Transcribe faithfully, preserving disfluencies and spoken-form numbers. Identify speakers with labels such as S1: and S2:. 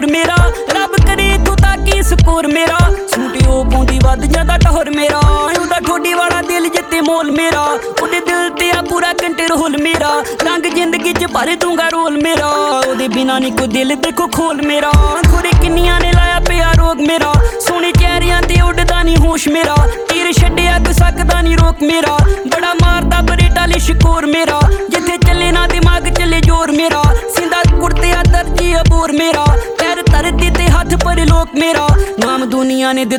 S1: ਜ਼ੋਰ ਮੇਰਾ ਰੱਬ ਕਰੇ ਤੂੰ ਤਾਂ ਕੀ ਸਕੋਰ ਮੇਰਾ ਸੂਟਿਓ ਪੌਂਦੀ ਵੱਧ ਜਾਂਦਾ ਟੌਰ ਮੇਰਾ ਉਹਦਾ ਠੋਡੀ ਵਾਲਾ ਦਿਲ ਜਿੱਤੇ ਮੋਲ ਮੇਰਾ ਉਹਦੇ ਦਿਲ ਤੇ ਆ ਪੂਰਾ ਕੰਟਰੋਲ ਮੇਰਾ ਰੰਗ ਜ਼ਿੰਦਗੀ ਚ ਭਰ ਦੂੰਗਾ ਰੋਲ ਮੇਰਾ ਉਹਦੇ ਬਿਨਾਂ ਨੀ ਕੋਈ ਦਿਲ ਦੇਖੋ ਖੋਲ ਮੇਰਾ ਖੁਰੇ ਕਿੰਨੀਆਂ ਨੇ ਲਾਇਆ ਪਿਆ ਰੋਗ ਮੇਰਾ ਸੋਹਣੇ ਚਿਹਰਿਆਂ ਤੇ ਉੱਡਦਾ ਨੀ ਹੋਸ਼ ਮੇਰਾ ਤੀਰ ਛੱਡਿਆ ਤੂੰ ਸਕਦਾ ਨੀ ਰੋਕ ਮੇਰਾ ਬੜਾ ਮਾਰਦਾ ਬਰੇਟਾ ਲਿਸ਼ਕੋਰ ਮੇਰਾ ਜਿੱਥੇ ਚੱਲੇ ਨਾ ਦਿਮਾਗ ਚੱਲੇ ਜ਼ੋਰ ਮੇਰਾ ਸਿੰਦਾ ਕੁੜਤੇ ਆ ਦਰਜੀ ਅਬੋਰ ਮੇਰਾ ਪੈਰ ਧਰਤੀ ਤੇ ਹੱਥ ਪਰ ਲੋਕ ਮੇਰਾ ਨਾਮ ਦੁਨੀਆ ਨੇ ਦਿੱਤਾ